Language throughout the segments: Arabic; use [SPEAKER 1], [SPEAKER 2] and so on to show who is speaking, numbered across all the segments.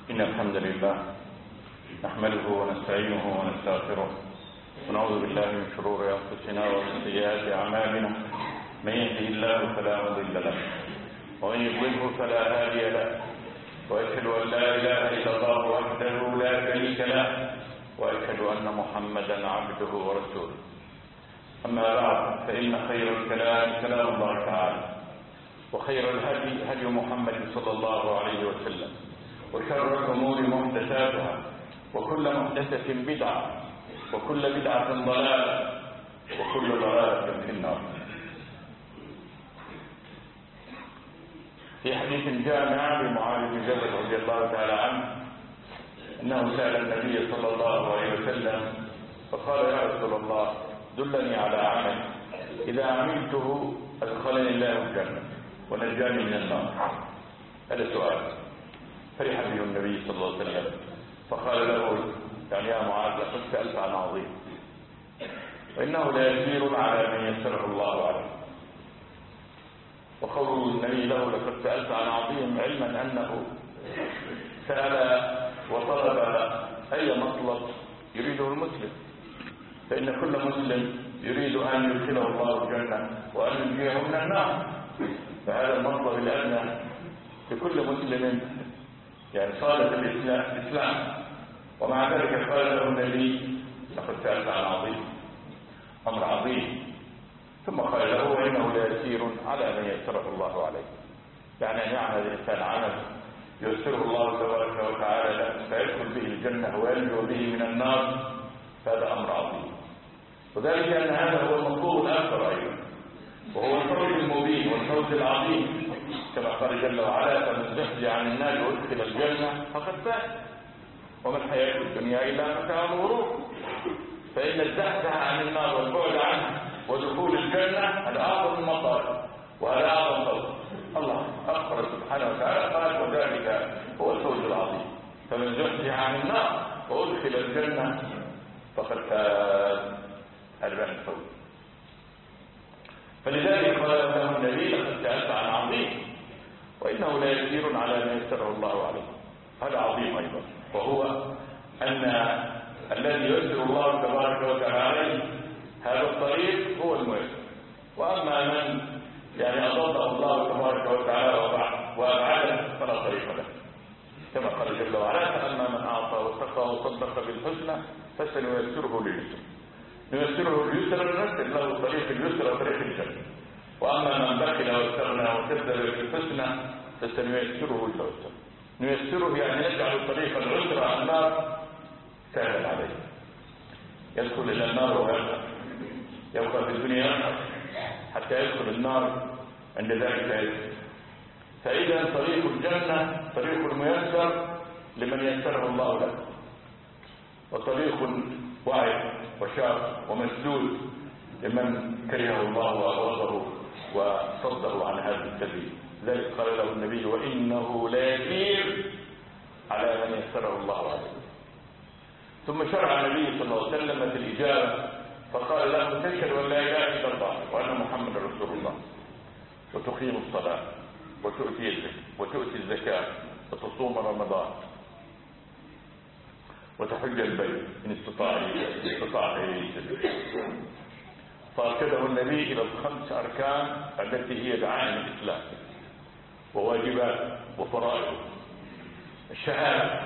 [SPEAKER 1] إن الحمد لله نحمده ونستعينه ونستغفره ونعوذ بالله من شرور أنفسنا ومن سيئات أعمالنا. من يهده الله فلا مضل له ومن يضلله فلا هادي له، وأشهد أن لا إله إلا الله وحده لا شريك له، وأشهد أن محمدا عبده ورسوله. أما بعد، فإن خير الكلام كلام الله تعالى، وخير الهدي هدي محمد صلى الله عليه وسلم، وشر الأمور محدثاتها، وكل محدثة بدعة، وكل بدعة ضلالة، وكل ضلالة في النار. في حديث جامع لمعاذ بن جبل رضي الله تعالى عنه أنه سأل النبي صلى الله عليه وسلم فقال: يا رسول الله، دلني على عمل إذا عملته أدخلني الله الجنة ونجاني من النار. هذا سؤال فرح به النبي صلى الله عليه وسلم، فقال له: يعني يا معاذ، لقد سألت عن عظيم، وإنه ليسير على من يسره الله عليه. وقول النبي له: لقد سألت عن عظيم، علما أنه سأل وطلب أي مطلب يريده المسلم، فإن كل مسلم يريد أن يدخله الله الجنة وأن ينجيه من النار، فهذا المطلب الأدنى لكل مسلم يعني صالح الإسلام. ومع ذلك قال له النبي: لقد سألت عن عظيم، أمر عظيم. ثم قال له: وإنه ليسير على من يسره الله عليه، يعني أن يعمل الإنسان عمل يسره الله تبارك وتعالى له فيدخل به الجنة وينجو به من النار، فهذا أمر عظيم. وذلك أن هذا هو المطلوب الآخر أيضا، وهو الفوز المبين والفوز العظيم، كما قال جل وعلا: فمن زحزح عن النار وادخل الجنة فقد فاز، وما الحياة الدنيا إلا متاع الغرور. فإن الزحزح عن النار والبعد عنها ودخول الجنة هذا أعظم المطالب وهذا أعظم فوز. الله أخبر سبحانه وتعالى قال: وذلك هو الفوز العظيم، فمن زحزح عن النار وادخل الجنة فقد فاز. هذا الفوز. فلذلك قال له النبي: لقد سألت عن عظيم، وإنه ليسير على من يسره الله عليه. هذا عظيم أيضا، وهو أن الذي يسر الله تبارك وتعالى عليه هذا الطريق هو الميسر. وأما من يعني أضله الله تبارك وتعالى وأبعده فلا طريق له، كما قال جل وعلا: فأما من أعطى واتقى وصدق بالحسنى فسنيسره لليسر. نيسره اليسر، نيسر له طريق اليسر وطريق الجنة. وأما من بخل واستغنى وكذب بالحسنى فسنيسره العسر. نيسره يعني نجعل طريق العسر على النار سهلا عليه، يدخل إلى النار ويبقى يبقى في الدنيا حتى يدخل النار عند ذلك يسر. فإذا طريق الجنة طريق الميسر لمن يسره الله له، وطريق وعد وشاق ومسدود لمن كرهه الله وأغضبه وصده عن هذا السبيل. ذلك قال له النبي: وإنه ليسير على من يسره الله عليه. ثم شرع النبي صلى الله عليه وسلم في الإجابة فقال له: تشهد أن لا إله إلا الله وأن محمدا رسول الله، وتقيم الصلاة، وتؤتي الزكاة، وتصوم رمضان، وتحج البيت إن استطاع إليه سبيلا. فأرشده النبي إلى الخمس أركان التي هي دعائم الإسلام وواجبات وفرائض. الشهادة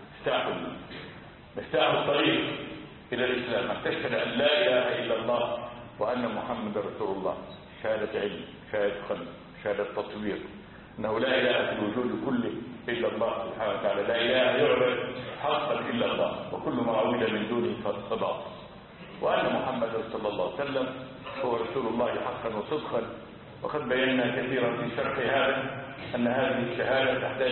[SPEAKER 1] مفتاح الطريق إلى الإسلام، أن تشهد أن لا إله إلا الله وأن محمد رسول الله، شهادة علم، شهادة قلب، شهادة تطوير، أنه لا إله في الوجود كله إلا الله سبحانه وتعالى، لا إله يعبد حقا إلا الله، وكل ما عبد من دونه فباطل، وأن محمد صلى الله عليه وسلم هو رسول الله حقا وصدقا. وقد بينا كثيرا في شرح هذا أن هذه الشهادة تحتاج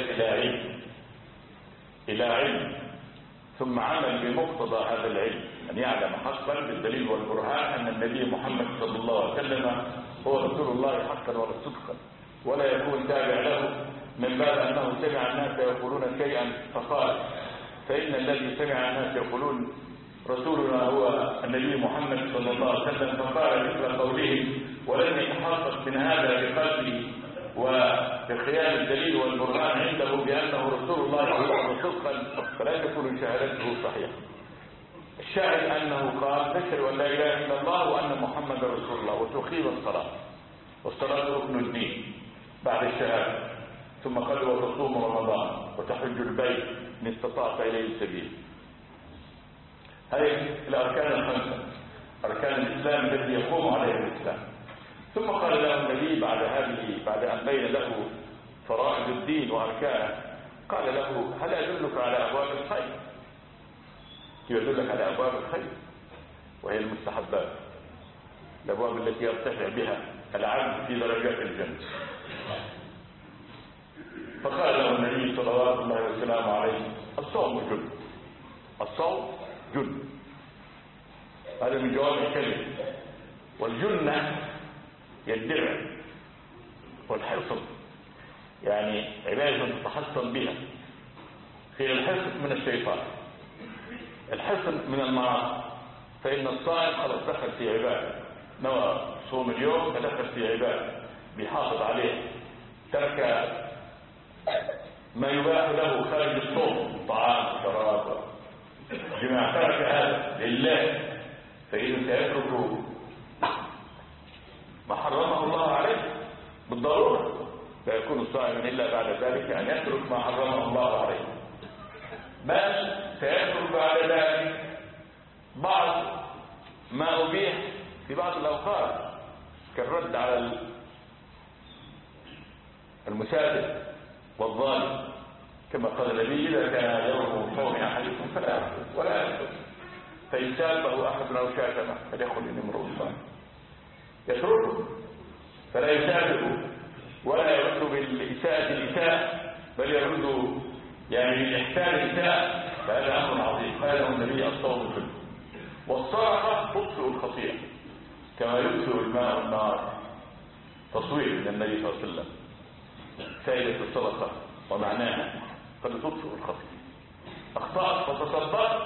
[SPEAKER 1] إلى علم ثم عمل بمقتضى هذا العلم، أن يعلم حقا بالدليل والبرهان أن النبي محمد صلى الله عليه وسلم هو رسول الله حقا وصدقا، ولا يكون تابع له من باب أنه سمع الناس يقولون شيئا فقال. فإن الذي سمع الناس يقولون رسولنا هو النبي محمد صلى الله عليه وسلم فقال مثل قولهم ولم يتحقق من هذا بقلبه وبخيال الدليل والبرهان عنده بأنه رسول الله صدقا فلا تكون شهادته صحيحة. الشاهد أنه قال تشهد أن لا إله إلا الله وأن محمدا رسول الله وتقيم الصلاة، والصلاة ركن الدين بعد الشهادة، ثم قال وتصوم رمضان وتحج البيت إن استطعت إليه السبيل. هذه الأركان الخمسة، أركان الإسلام التي يقوم عليها الإسلام. ثم قال له النبي بعد أن بين له فرائض الدين وأركانه، قال له هل أدلك على أبواب الخير؟ يدلك على أبواب الخير وهي المستحبات، الأبواب التي يرتفع بها العبد في درجات الجنة. فقال له النبي صلوات الله وسلامه عليه الصوم جنة، الصوم جنة. هذا من جواب الكلمة. والجنة يدعي والحصن، يعني عبادة تتحصن بها. في الحصن من الشيطان، الحصن من المعاصي، فإن الصائم خلاص دخل في عبادة، نوى صوم اليوم فدخل في عبادة بيحافظ عليه، ترك ما يباح له خارج الصوم طعام وشراب جماع، ترك هذا لله، فإذا سيترك ما حرمه الله عليه بالضرورة، لا يكون صائما إلا بعد ذلك أن يترك ما حرمه الله عليه، بل سيترك بعد ذلك بعض ما أبيح في بعض الأوقات كالرد على المسافر والظالم، كما قال النبي إذا كان يوم صوم أحدكم فلا يأكل ولا يأكل، فإن سابه أحد أو شاتمه فليأخذ امرؤ صائم، يتركه فلا يسافر ولا يرد بالإساءة الإساءة، بل يرد يعني بالإحسان الإساءة، فهذا أمر عظيم. قال النبي الصوم كله. والصدقة تطفئ الخطيئة كما يطفئ الماء النار، تصوير من النبي صلى الله عليه وسلم. فائدة الصدقة ومعناها قد تطفئ الخطيئة، أخطأت فتصدقت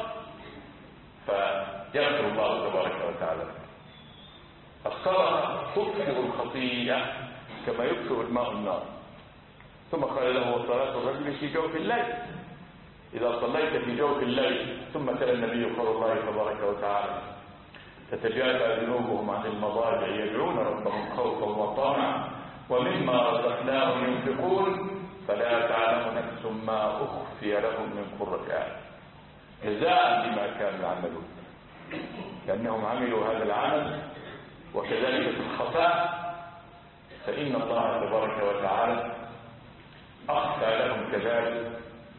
[SPEAKER 1] فيغفر الله تبارك وتعالى. الصدقة تطفئ الخطيئة كما يطفئ الماء النار. ثم قال له وصلاة الرجل في جوف الليل، إذا صليت في جوف الليل. ثم تلا النبي قول الله تبارك وتعالى تتجافى جنوبهم عن المضاجع يدعون ربهم خوفا وطمعا ومما رزقناهم ينفقون فلا تعلم نفس ما أخفي لهم من قرة أعين جزاء بما كانوا يعملون، لأنهم عملوا هذا العمل. وكذلك في الخفاء فإن الله تبارك وتعالى أخفى لهم كذلك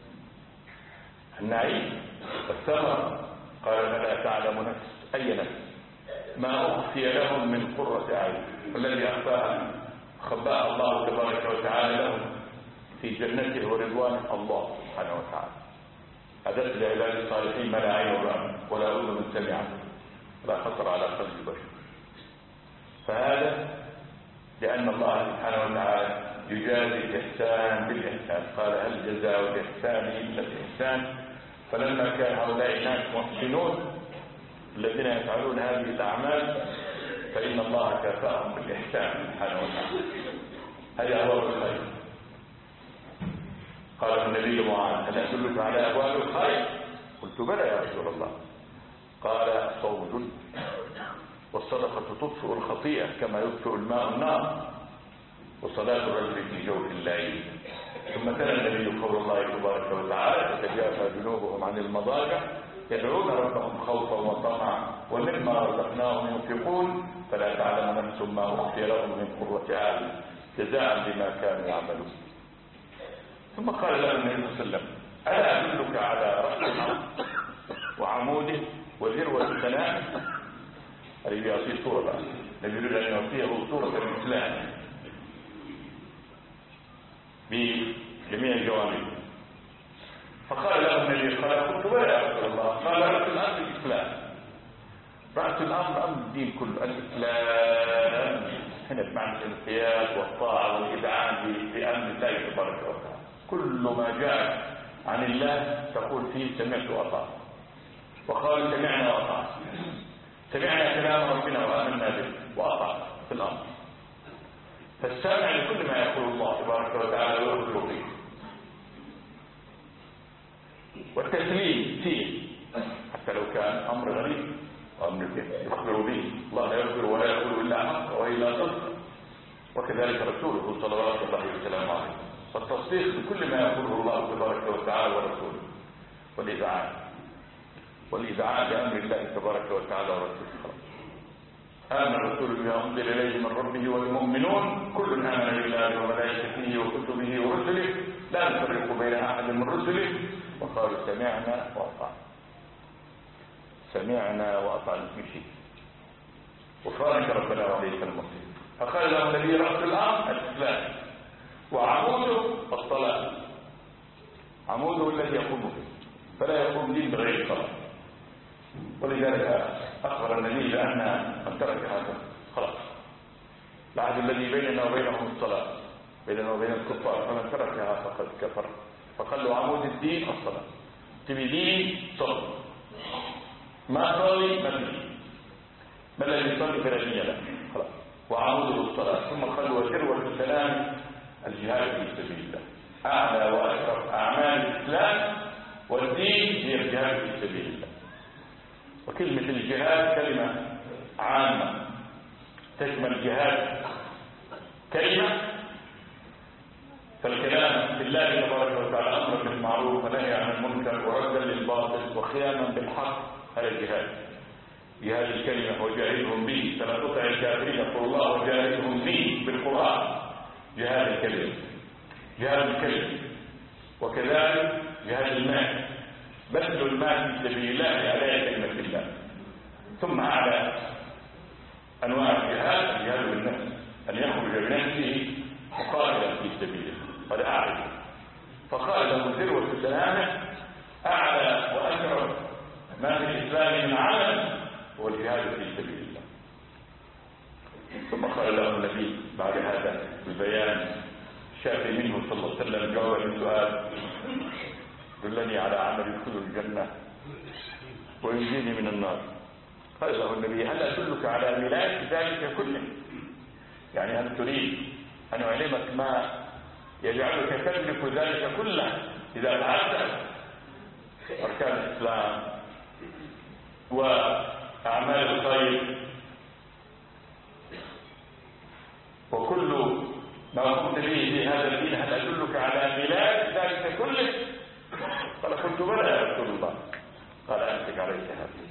[SPEAKER 1] النعيم والثمر. قال فلا تعلم نفس أي نفس ما أخفي لهم من قرة أعين، والذي أخفاها خباها الله تبارك وتعالى لهم في جنته ورضوانه الله سبحانه وتعالى. أدت لعباد الصالحين ما لا عين رأت ولا أذن سمعت ولا خطر على قلب بشر. فهذا لأن الله سبحانه وتعالى يجازي الإحسان بالإحسان. قال هل جزاء الإحسان إلا الإحسان؟ فلما كان هؤلاء الناس محسنون الذين يفعلون هذه الأعمال فإن الله كافأهم بالإحسان سبحانه وتعالى. هذا أبواب الخير. قال النبي معاذ هل أدلك على أبواب الخير؟ قلت بلى يا رسول الله. قال صوم والصدقة تطفئ الخطيئة كما يطفئ الماء النار وصلاة الرجل في جوف الليل. ثم تلا النبي قول الله تبارك وتعالى تتجافى جنوبهم عن المضاجع يدعون ربهم خوفا وطمعا ومما رزقناهم ينفقون فلا تعلم نفس ما أخفي لهم من قرة أعين جزاء بما كانوا يعملون. ثم قال له النبي صلى الله عليه وسلم ألا أدلك على رأس الأرض وعموده وذروة سنامه؟ الذي يعطيه صورة الذي يريد أن يعطيه صورة الإسلام بجميع الجوانب. فقال له النبي قال قلت بلى يا رسول الله. قال رأس الأمر الإسلام. رأس الأمر أمر الدين كله الإسلام، هنا بمعنى الانقياد والطاعة والإذعان بأمر الله تبارك وتعالى. كل ما جاء عن الله تقول فيه سمعت وأطعت، وقال سمعنا وأطعت، سمعنا كلام ربنا وآمنا به وأطعت في الأمر. فالسامع لكل ما يقول الله تبارك وتعالى ويخبر به. والتسليم فيه حتى لو كان أمر غريب وأمر يخبر به، الله لا يخبر ولا يقول إلا حق وإلا صدق، وكذلك رسوله صلوات الله وسلامه عليه. فالتصديق بكل ما يقوله الله تبارك وتعالى ورسوله، والإذعان لأمر الله تبارك وتعالى ورسوله. آمن الرسول بما أنزل إليه من ربه والمؤمنون كل آمن بالله وملائكته وكتبه ورسله لا نفرق بين أحد من رسله وقالوا سمعنا وأطعنا. سمعنا وأطعنا في شيء غفرانك ربنا وعليك المصير. فقال له النبي رأس الأمر الإسلام وعموده الصلاة، عموده الذي يقوم به، فلا يقوم دين بغير الصلاة. ولذلك أخبر النبي بأن من ترك هذا خلاص العهد الذي بيننا وبينهم الصلاة، بيننا وبين الكفار، فمن تركها فقد كفر. فقال له عمود الدين الصلاة، تبي دين صل، ما صلي ما تبي، ما الذي يصلي فلا دين له خلاص. وعموده الصلاة. ثم قال وذروة السلام الجهاد في سبيل الله، أعلى وأشرف أعمال الإسلام والدين هي الجهاد في سبيل الله. وكلمة الجهاد كلمة عامة تشمل الجهاد كلمة، فالكلام في الله تبارك وتعالى أمر بالمعروف ونهي عن المنكر وردا للباطل وخياما بالحق، هذا الجهاد. جهاد الكلمة وجاهدهم به، فلا تطع الكافرين يقول الله وجاهدهم به بالقرآن. جهاد الكلمة، جهاد الكلمة. وكذلك جهاد المال، بذل المال في سبيل الله على كلمة الله. ثم أعلى أنواع الجهاد الجهاد بالنفس، أن يخرج بنفسه مقاتلا في سبيل الله، قد أعلى. فقال له ذروة سلامه أعلى وأشرف ما في الإسلام من عمل هو الجهاد في سبيل الله. ثم قال له النبي بعد هذا البيان الشافي منه صلى الله عليه وسلم جاوب السؤال دلني على عمل يدخل الجنة وينجيني من النار. قال له النبي هل أدلك على ملاك ذلك كله؟ يعني هل تريد أن أعلمك ما يجعلك تملك ذلك كله إذا فعلت أركان الإسلام وأعمال الخير وكل ما قمت به في هذا الدين، هل أدلك على ملاك ذلك كله؟ قال قلت بلى يا رسول الله. قال أمسك عليك هذا،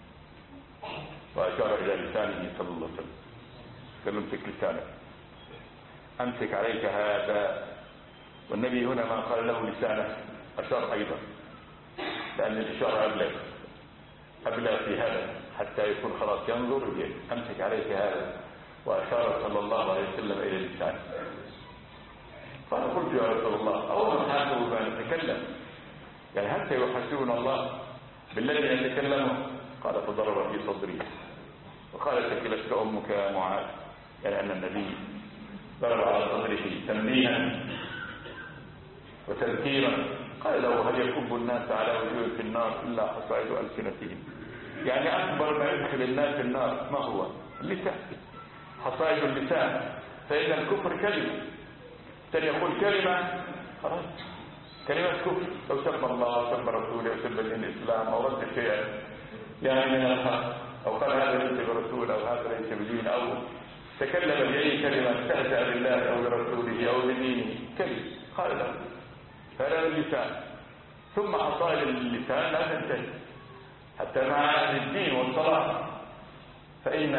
[SPEAKER 1] وأشار إلى لسانه صلى الله عليه وسلم، قال امسك لسانك، أمسك عليك هذا. والنبي هنا ما قال له لسانه أشار أيضا، لأن الإشارة أبلغ في هذا حتى يكون خلاص ينظر إليه. أمسك عليك هذا، وأشار صلى الله عليه وسلم إلى لسانه. قال قلت يا رسول الله أول ما حاسبوا ما نتكلم، يعني هل سيحاسبنا الله بالذي نتكلمه؟ قال فضرب في صدري وقال ثكلتك أمك يا معاذ، يعني أن النبي ضرب على صدره تنبيها وتذكيرا. قال له هل يكب الناس على وجوه في النار إلا حصائد ألسنتهم؟ يعني أكبر ما يدخل الناس النار ما هو؟ اللسان، حصائد اللسان. فإن الكفر كلمة، كان يقول كلمة خلاص كلمة كفر، لو سب الله وسب رسوله وسب الإسلام أو رد شيئا يعني من الحق، أو قال هذا ليس برسول أو هذا ليس بدين، أو تكلم بأي كلمة استهزأ بالله أو برسوله أو بدينه، كلمة قال له. فهذا اللسان. ثم حصائد اللسان لا تنتهي حتى مع أهل الدين والصلاة، فإن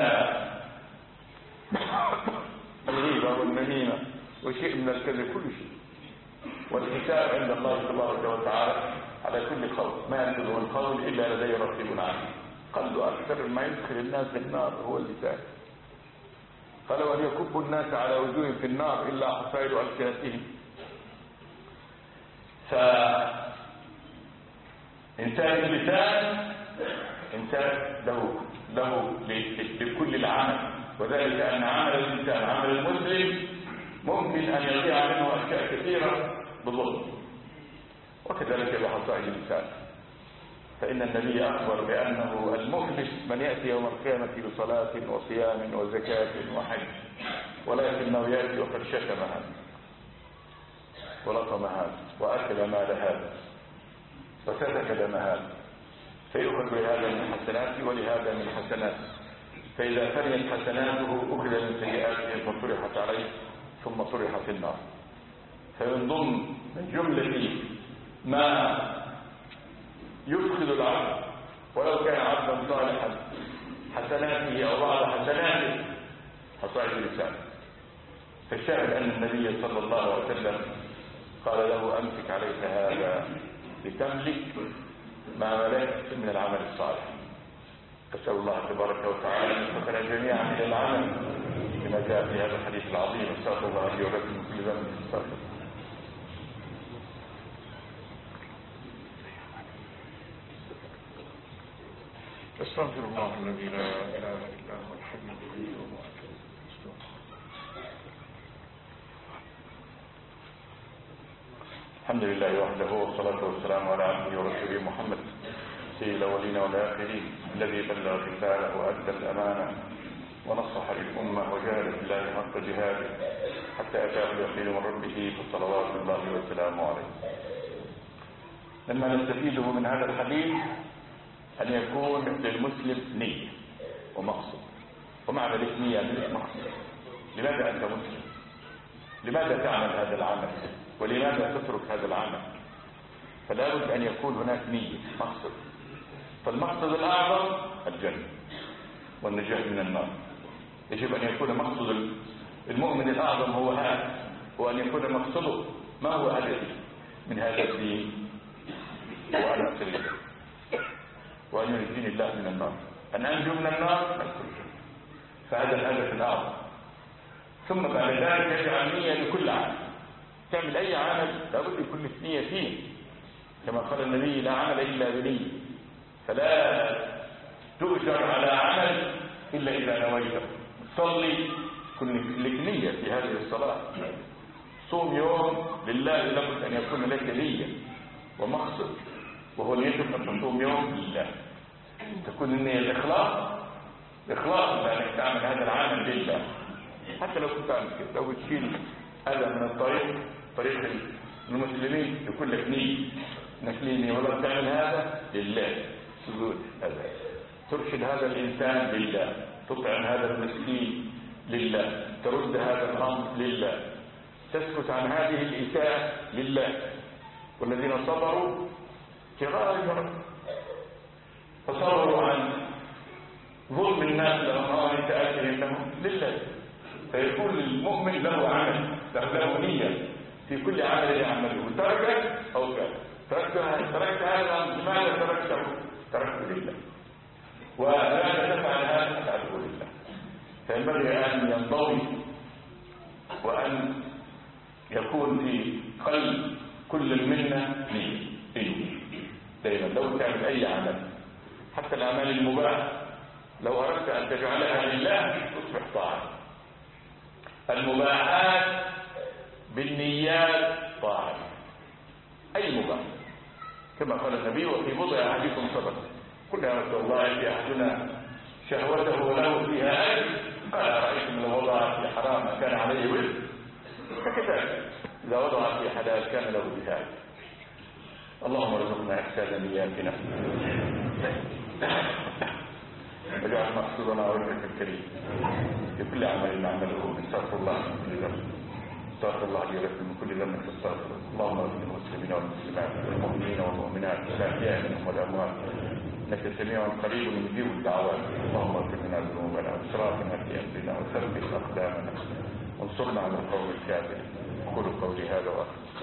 [SPEAKER 1] الغيبة والنميمة وشيء من الكذب كل شيء، والحساب عند الله تبارك وتعالى على كل قول، ما ينفذه القول إلا لديه رقيب عنه. قال له أكثر ما يدخل الناس في النار هو اللسان. قال وأن يكب الناس على وجوههم في النار إلا حصائد ألسنتهم. فإنسان اللسان إنسان له لكل العمل، وذلك أن عمل الإنسان عمل المسلم ممكن أن يضيع منه أشياء كثيرة بالظلم، وكذلك بحصائد اللسان. فإن النبي أخبر بأنه المفلس من يأتي يوم القيامة بصلاة وصيام وزكاة وحج، ولكنه يأتي وقد شتم هذا ولطم هذا وأكل مال هذا وسفك دم هذا، فيؤخذ لهذا من حسناته ولهذا من حسناته، فإذا فنيت حسناته أخذ من سيئاته فطرحت عليه ثم طرح في النار. فينضم من جملة ما يدخل العبد ولو كان عبدا صالحا حسناته أو بعض حسناته حصائد لسانه. فالشاهد أن النبي صلى الله عليه وسلم قال له أمسك عليك هذا لتملك ما ملكت من العمل الصالح. أسأل الله تبارك وتعالى أن يوفقنا جميعا إلى العمل بما جاء في هذا الحديث العظيم. أستغفر الله لي ولكم من كل ذنب فاستغفروه. أستغفر الله الذي لا إله إلا هو الحي القيوم وأتوب إليه. الحمد لله وحده والصلاة والسلام على عبده ورسوله محمد سيد الأولين والآخرين الذي بلغ الرسالة وأدى الأمانة ونصح للأمة وجاهد في الله حق جهاده حتى أتاه اليقين من ربه فصلوات الله وسلامه عليه. لما نستفيده من هذا الحديث أن يكون للمسلم نية ومقصد. ومعنى ذلك نية ليس مقصد. لماذا أنت مسلم؟ لماذا تعمل هذا العمل؟ ولماذا تترك هذا العمل؟ فلا بد أن يكون هناك نية مقصد. فالمقصد الأعظم الجنة والنجاة من النار. يجب أن يكون مقصد المؤمن الأعظم هو هذا، وأن يكون مقصده ما هو هدفي من هذا الدين، وأن أصل إليه، وأن ينجيني الله من النار، أن أنجو من النار أدخل الجنة. فهذا الهدف الأعظم. ثم بعد ذلك يجعل نية لكل عمل. تعمل أي عمل لابد يكون لك نية فيه، كما قال النبي لا عمل إلا بنية، فلا تؤجر على عمل إلا إذا نويته. صلي كن لك نية في هذه الصلاة. صوم يوم لله لابد أن يكون لك نية ومقصد، وهو نيتك أن تصوم يوم لله. تكون النية الإخلاص بأنك تعمل هذا العمل لله. حتى لو كنت عامل كده، لو تشيل هذا من طريق المسلمين يكون لك نية انك ليه ولا تعمل هذا لله. سجود هذا، ترشد هذا الإنسان لله، تطعم هذا المسكين لله، ترد هذا الأمر لله، تسكت عن هذه الإساءة لله. والذين صبروا ابتغاء وجه ربهم فصبروا عن ظلم الناس لما تآتهم لهم لله. فيكون المؤمن له عمل، له نية في كل عمل يعمله، تركه أو كان تركت هذا. لماذا تركته؟ تركته لله. ولماذا تفعل هذا؟ تفعله لله. فينبغي أن ينضوي وأن يكون في قلب كل منا نية دائما. لو تعمل أي عمل حتى الأعمال المباحة لو أردت أن تجعلها لله تصبح طاعة. المباحات بالنيات طاعة. أي مباح كما قال النبي وفي بضع أحدكم صدقة. قلنا يا رسول الله في أحدنا شهوته وله فيها أجر؟ قال أرأيتم لو وضع في حرام كان عليه وزر؟ فكذلك إذا وضع في حلال كان له بها. اللهم ارزقنا إحسان نياتنا واجعل مقصودنا وجهك الكريم في كل عمل نعمله. استغفر الله من كل ذنب، استغفر الله لي ولكم من كل ذنب فاستغفره. اللهم اغفر للمسلمين والمسلمات والمؤمنين والمؤمنات الأحياء منهم والأموات انك سميع قريب مجيب الدعوات. اللهم اغفر لنا ذنوبنا واسرافنا في امرنا وثبت اقدامنا وانصرنا على القوم الكافرين. اقول قولي هذا واستغفر